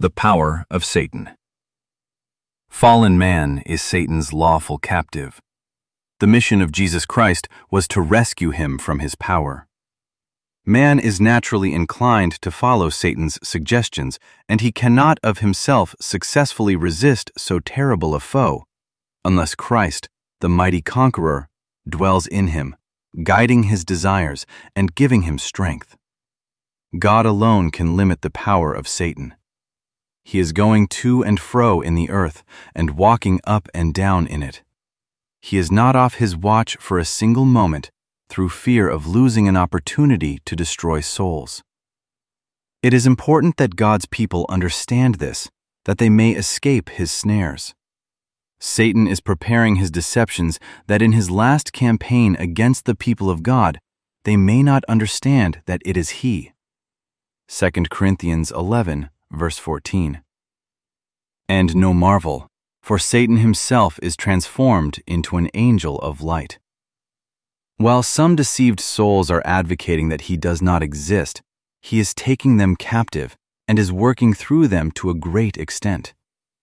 The power of Satan. Fallen man is Satan's lawful captive. The mission of Jesus Christ was to rescue him from his power. Man is naturally inclined to follow Satan's suggestions, and he cannot of himself successfully resist so terrible a foe, unless Christ, the mighty conqueror, dwells in him, guiding his desires and giving him strength. God alone can limit the power of Satan. He is going to and fro in the earth and walking up and down in it. He is not off his watch for a single moment through fear of losing an opportunity to destroy souls. It is important that God's people understand this, that they may escape his snares. Satan is preparing his deceptions that in his last campaign against the people of God, they may not understand that it is he. 2 Corinthians 11, verse 14. And no marvel, for Satan himself is transformed into an angel of light. While some deceived souls are advocating that he does not exist, he is taking them captive and is working through them to a great extent.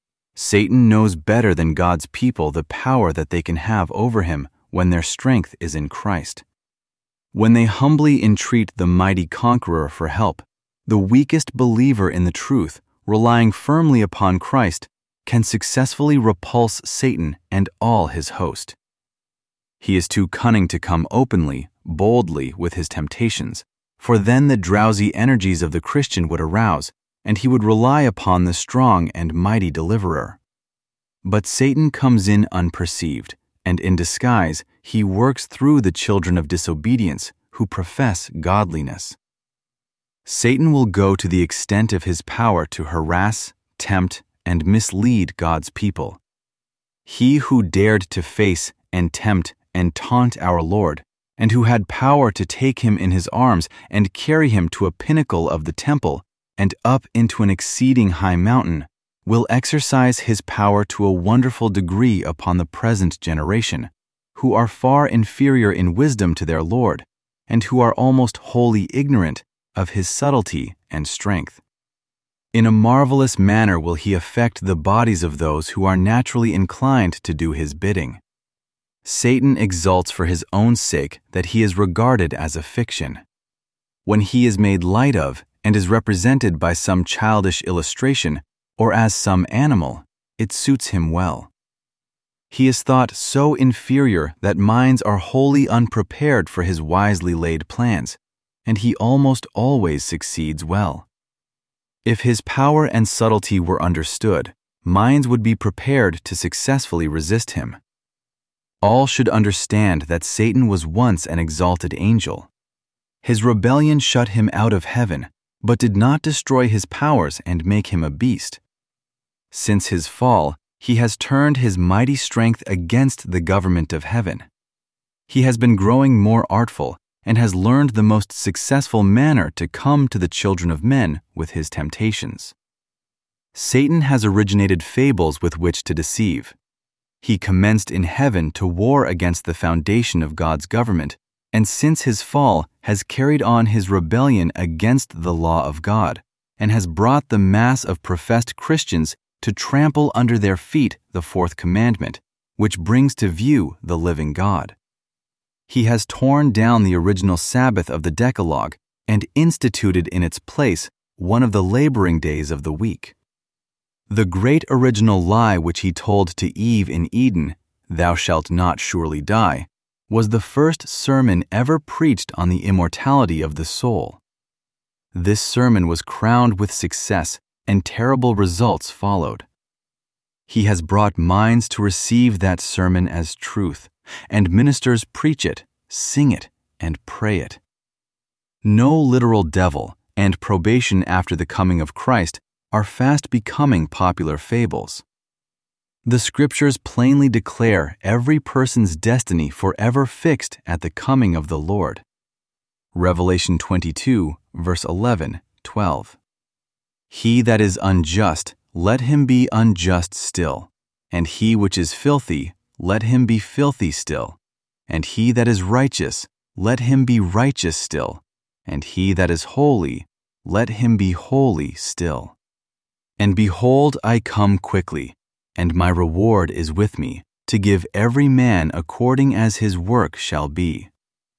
Satan knows better than God's people the power that they can have over him when their strength is in Christ. When they humbly entreat the mighty conqueror for help, the weakest believer in the truth, relying firmly upon Christ, can successfully repulse Satan and all his host. He is too cunning to come openly, boldly with his temptations, for then the drowsy energies of the Christian would arouse, and he would rely upon the strong and mighty deliverer. But Satan comes in unperceived, and in disguise he works through the children of disobedience who profess godliness. Satan will go to the extent of his power to harass, tempt, and mislead God's people. He who dared to face and tempt and taunt our Lord, and who had power to take him in his arms and carry him to a pinnacle of the temple and up into an exceeding high mountain, will exercise his power to a wonderful degree upon the present generation, who are far inferior in wisdom to their Lord, and who are almost wholly ignorant of his subtlety and strength. In a marvelous manner will he affect the bodies of those who are naturally inclined to do his bidding. Satan exults for his own sake that he is regarded as a fiction. When he is made light of and is represented by some childish illustration or as some animal, it suits him well. He is thought so inferior that minds are wholly unprepared for his wisely laid plans, and he almost always succeeds well. If his power and subtlety were understood, minds would be prepared to successfully resist him. All should understand that Satan was once an exalted angel. His rebellion shut him out of heaven, but did not destroy his powers and make him a beast. Since his fall, he has turned his mighty strength against the government of heaven. He has been growing more artful and has learned the most successful manner to come to the children of men with his temptations. Satan has originated fables with which to deceive. He commenced in heaven to war against the foundation of God's government, and since his fall has carried on his rebellion against the law of God, and has brought the mass of professed Christians to trample under their feet the fourth commandment, which brings to view the living God. He has torn down the original Sabbath of the Decalogue and instituted in its place one of the laboring days of the week. The great original lie which he told to Eve in Eden, "Thou shalt not surely die," was the first sermon ever preached on the immortality of the soul. This sermon was crowned with success, and terrible results followed. He has brought minds to receive that sermon as truth, and ministers preach it, sing it, and pray it. No literal devil and probation after the coming of Christ are fast becoming popular fables. The Scriptures plainly declare every person's destiny forever fixed at the coming of the Lord. Revelation 22, verse 11, 12. He that is unjust, let him be unjust still, and he which is filthy, let him be filthy still, and he that is righteous, let him be righteous still, and he that is holy, let him be holy still. And behold, I come quickly, and my reward is with me, to give every man according as his work shall be.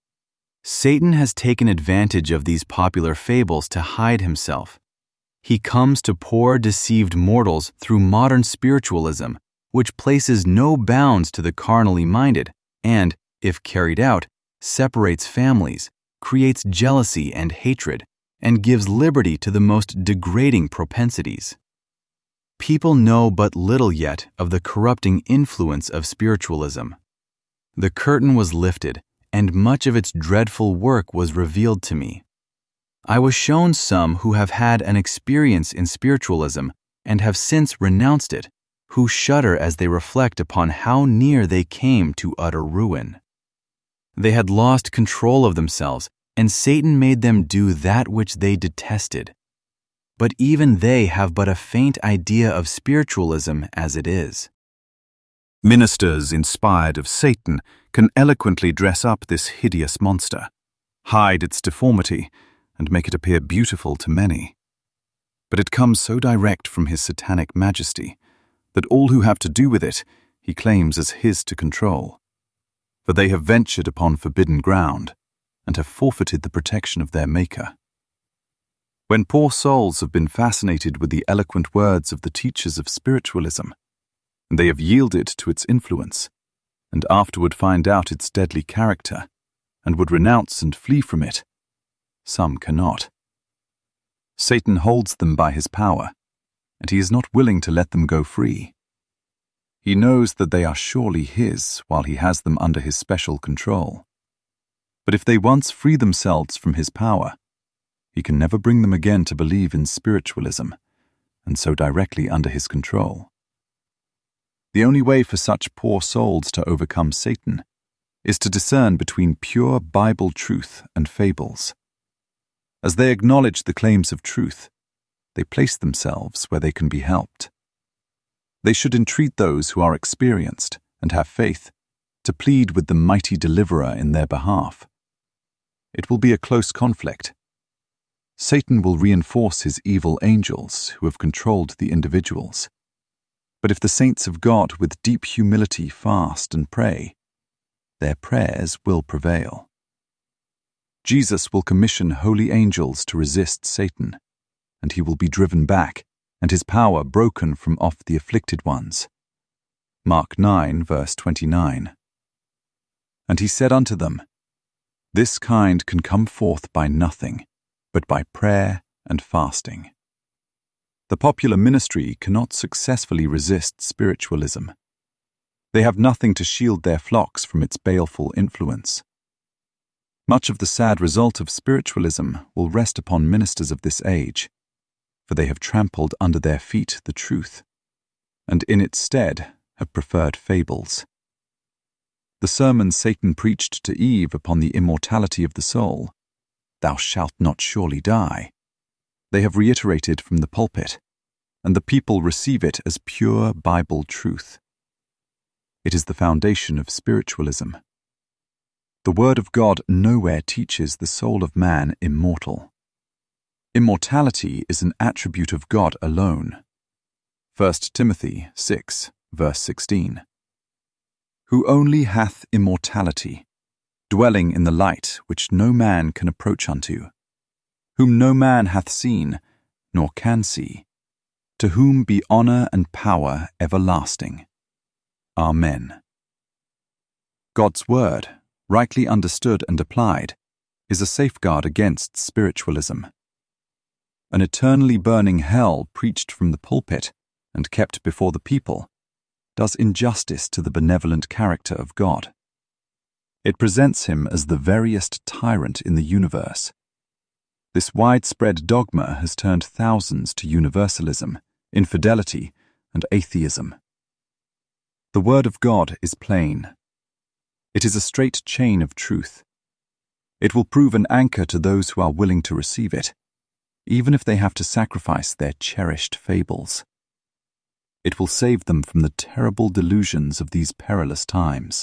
Satan has taken advantage of these popular fables to hide himself. He comes to poor, deceived mortals through modern spiritualism, which places no bounds to the carnally minded and, if carried out, separates families, creates jealousy and hatred, and gives liberty to the most degrading propensities. People know but little yet of the corrupting influence of spiritualism. The curtain was lifted, and much of its dreadful work was revealed to me. I was shown some who have had an experience in spiritualism and have since renounced it, who shudder as they reflect upon how near they came to utter ruin. They had lost control of themselves, and Satan made them do that which they detested. But even they have but a faint idea of spiritualism as it is. Ministers inspired of Satan can eloquently dress up this hideous monster, hide its deformity, and make it appear beautiful to many. But it comes so direct from his satanic majesty that all who have to do with it he claims as his to control. For they have ventured upon forbidden ground and have forfeited the protection of their Maker. When poor souls have been fascinated with the eloquent words of the teachers of spiritualism, and they have yielded to its influence, and afterward find out its deadly character, and would renounce and flee from it, some cannot. Satan holds them by his power, and he is not willing to let them go free. He knows that they are surely his while he has them under his special control. But if they once free themselves from his power, he can never bring them again to believe in spiritualism, and so directly under his control. The only way for such poor souls to overcome Satan is to discern between pure Bible truth and fables. As they acknowledge the claims of truth, they place themselves where they can be helped. They should entreat those who are experienced and have faith to plead with the mighty deliverer in their behalf. It will be a close conflict. Satan will reinforce his evil angels who have controlled the individuals. But if the saints of God with deep humility fast and pray, their prayers will prevail. Jesus will commission holy angels to resist Satan, and he will be driven back, and his power broken from off the afflicted ones. Mark 9, verse 29. And he said unto them, This kind can come forth by nothing, but by prayer and fasting. The popular ministry cannot successfully resist spiritualism. They have nothing to shield their flocks from its baleful influence. Much of the sad result of spiritualism will rest upon ministers of this age, for they have trampled under their feet the truth, and in its stead have preferred fables. The sermon Satan preached to Eve upon the immortality of the soul, "Thou shalt not surely die," they have reiterated from the pulpit, and the people receive it as pure Bible truth. It is the foundation of spiritualism. The Word of God nowhere teaches the soul of man immortal. Immortality is an attribute of God alone. 1 Timothy 6, verse 16. Who only hath immortality, dwelling in the light which no man can approach unto, whom no man hath seen, nor can see, to whom be honour and power everlasting. Amen. God's Word, rightly understood and applied, is a safeguard against spiritualism. An eternally burning hell preached from the pulpit and kept before the people does injustice to the benevolent character of God. It presents him as the veriest tyrant in the universe. This widespread dogma has turned thousands to universalism, infidelity, and atheism. The Word of God is plain. It is a straight chain of truth. It will prove an anchor to those who are willing to receive it, even if they have to sacrifice their cherished fables. It will save them from the terrible delusions of these perilous times.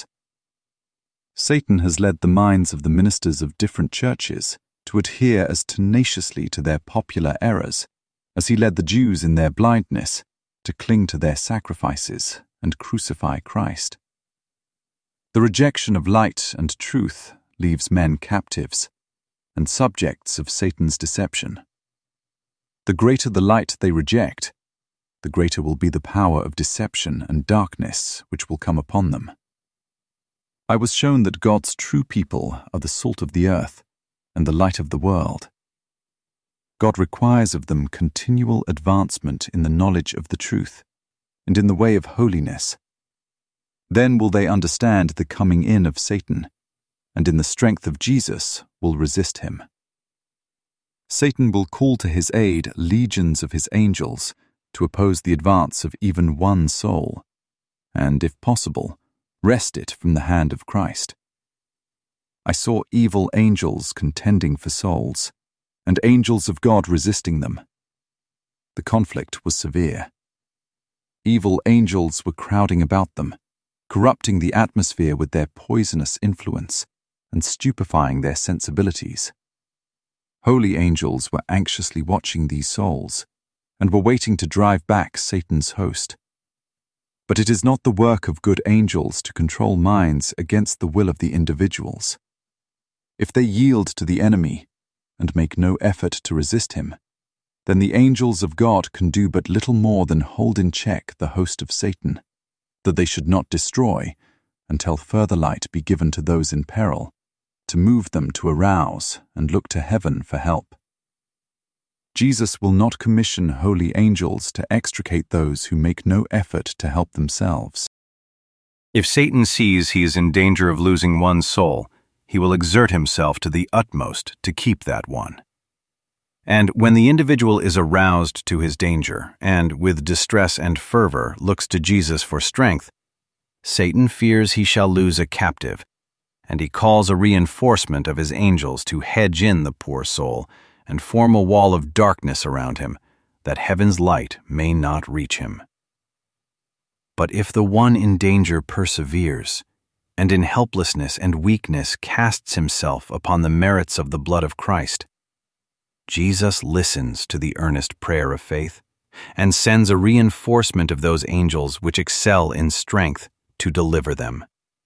Satan has led the minds of the ministers of different churches to adhere as tenaciously to their popular errors as he led the Jews in their blindness to cling to their sacrifices and crucify Christ. The rejection of light and truth leaves men captives and subjects of Satan's deception. The greater the light they reject, the greater will be the power of deception and darkness which will come upon them. I was shown that God's true people are the salt of the earth and the light of the world. God requires of them continual advancement in the knowledge of the truth and in the way of holiness. Then will they understand the coming in of Satan, and in the strength of Jesus will resist him. Satan will call to his aid legions of his angels to oppose the advance of even one soul, and, if possible, wrest it from the hand of Christ. I saw evil angels contending for souls, and angels of God resisting them. The conflict was severe. Evil angels were crowding about them, corrupting the atmosphere with their poisonous influence and stupefying their sensibilities. Holy angels were anxiously watching these souls and were waiting to drive back Satan's host. But it is not the work of good angels to control minds against the will of the individuals. If they yield to the enemy and make no effort to resist him, then the angels of God can do but little more than hold in check the host of Satan, that they should not destroy until further light be given to those in peril, to move them to arouse and look to heaven for help. Jesus will not commission holy angels to extricate those who make no effort to help themselves. If Satan sees he is in danger of losing one soul, he will exert himself to the utmost to keep that one. And when the individual is aroused to his danger and, with distress and fervor, looks to Jesus for strength, Satan fears he shall lose a captive, and he calls a reinforcement of his angels to hedge in the poor soul and form a wall of darkness around him, that heaven's light may not reach him. But if the one in danger perseveres, and in helplessness and weakness casts himself upon the merits of the blood of Christ, Jesus listens to the earnest prayer of faith and sends a reinforcement of those angels which excel in strength to deliver them.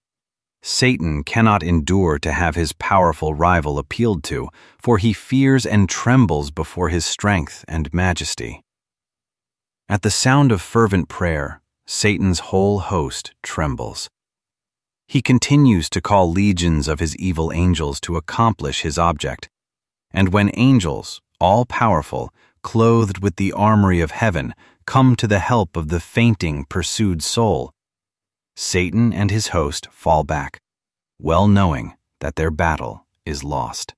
Satan cannot endure to have his powerful rival appealed to, for he fears and trembles before his strength and majesty. At the sound of fervent prayer, Satan's whole host trembles. He continues to call legions of his evil angels to accomplish his object, and when angels, all-powerful, clothed with the armory of heaven, come to the help of the fainting, pursued soul, Satan and his host fall back, well knowing that their battle is lost.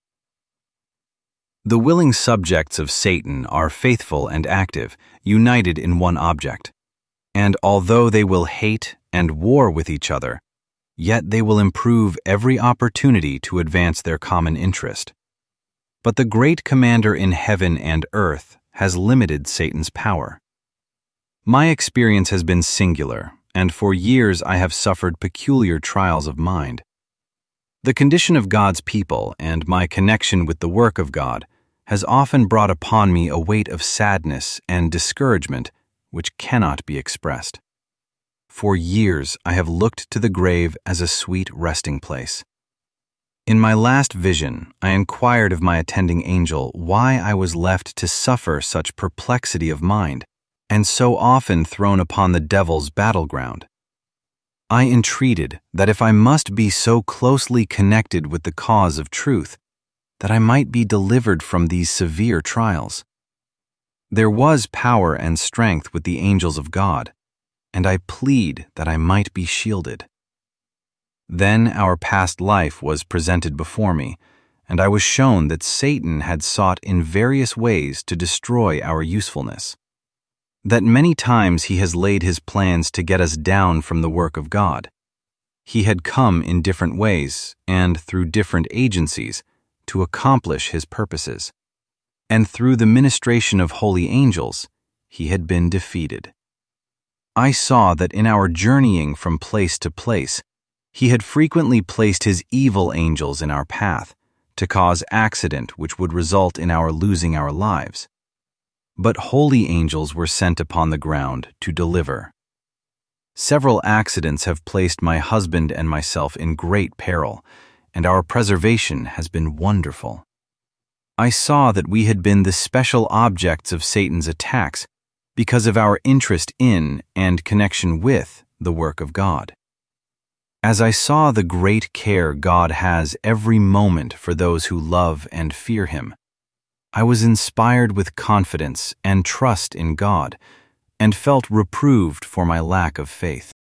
The willing subjects of Satan are faithful and active, united in one object, and although they will hate and war with each other, yet they will improve every opportunity to advance their common interest. But the great commander in heaven and earth has limited Satan's power. My experience has been singular, and for years I have suffered peculiar trials of mind. The condition of God's people and my connection with the work of God has often brought upon me a weight of sadness and discouragement which cannot be expressed. For years I have looked to the grave as a sweet resting place. In my last vision, I inquired of my attending angel why I was left to suffer such perplexity of mind, and so often thrown upon the devil's battleground. I entreated that if I must be so closely connected with the cause of truth, that I might be delivered from these severe trials. There was power and strength with the angels of God, and I plead that I might be shielded. Then our past life was presented before me, and I was shown that Satan had sought in various ways to destroy our usefulness. That many times he has laid his plans to get us down from the work of God. He had come in different ways and through different agencies to accomplish his purposes, and through the ministration of holy angels, he had been defeated. I saw that in our journeying from place to place, he had frequently placed his evil angels in our path to cause accident which would result in our losing our lives. but holy angels were sent upon the ground to deliver. Several accidents have placed my husband and myself in great peril, and our preservation has been wonderful. I saw that we had been the special objects of Satan's attacks because of our interest in and connection with the work of God. As I saw the great care God has every moment for those who love and fear Him, I was inspired with confidence and trust in God, and felt reproved for my lack of faith.